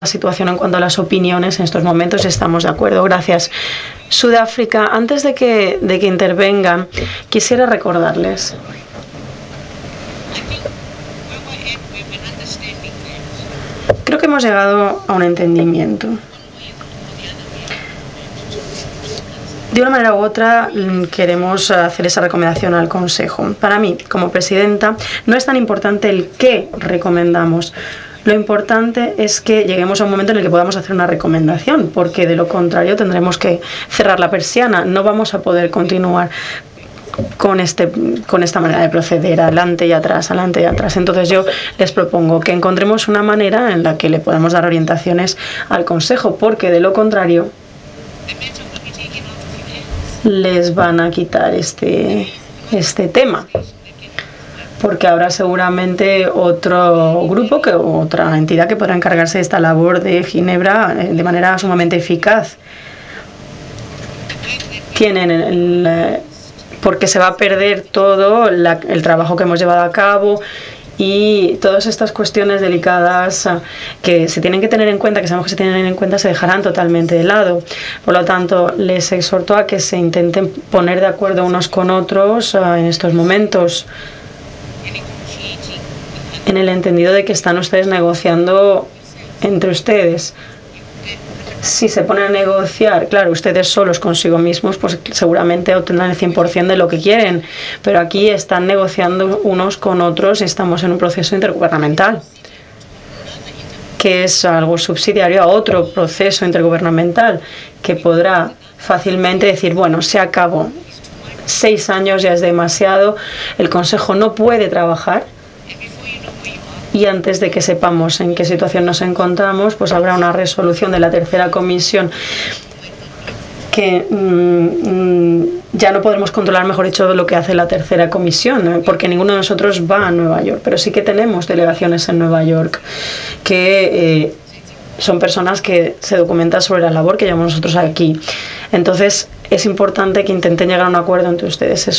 la situación en cuanto a las opiniones en estos momentos. Estamos de acuerdo. Gracias. Sudáfrica, antes de que intervengan, quisiera recordarles. Creo que hemos llegado a un entendimiento. De una manera u otra queremos hacer esa recomendación al Consejo. Para mí, como presidenta, no es tan importante el qué recomendamos. Lo importante es que lleguemos a un momento en el que podamos hacer una recomendación, porque de lo contrario tendremos que cerrar la persiana. No vamos a poder continuar con esta manera de proceder, adelante y atrás, adelante y atrás. Entonces yo les propongo que encontremos una manera en la que le podamos dar orientaciones al Consejo, porque de lo contrario les van a quitar este tema, porque habrá seguramente otro grupo, otra entidad que podrá encargarse de esta labor de Ginebra de manera sumamente eficaz. Porque se va a perder todo el trabajo que hemos llevado a cabo y todas estas cuestiones delicadas que se tienen que tener en cuenta, que sabemos que se tienen en cuenta, se dejarán totalmente de lado. Por lo tanto, les exhorto a que se intenten poner de acuerdo unos con otros en estos momentos, en el entendido de que están ustedes negociando entre ustedes. Si se ponen a negociar, claro, ustedes solos consigo mismos, pues seguramente obtendrán el 100% de lo que quieren, pero aquí están negociando unos con otros y estamos en un proceso intergubernamental, que es algo subsidiario a otro proceso intergubernamental, que podrá fácilmente decir, bueno, se acabó, 6 años ya es demasiado, el Consejo no puede trabajar. Y antes de que sepamos en qué situación nos encontramos, pues habrá una resolución de la tercera comisión que ya no podremos controlar, mejor dicho, lo que hace la tercera comisión, porque ninguno de nosotros va a Nueva York, pero sí que tenemos delegaciones en Nueva York que son personas que se documentan sobre la labor que llevamos nosotros aquí. Entonces es importante que intenten llegar a un acuerdo entre ustedes.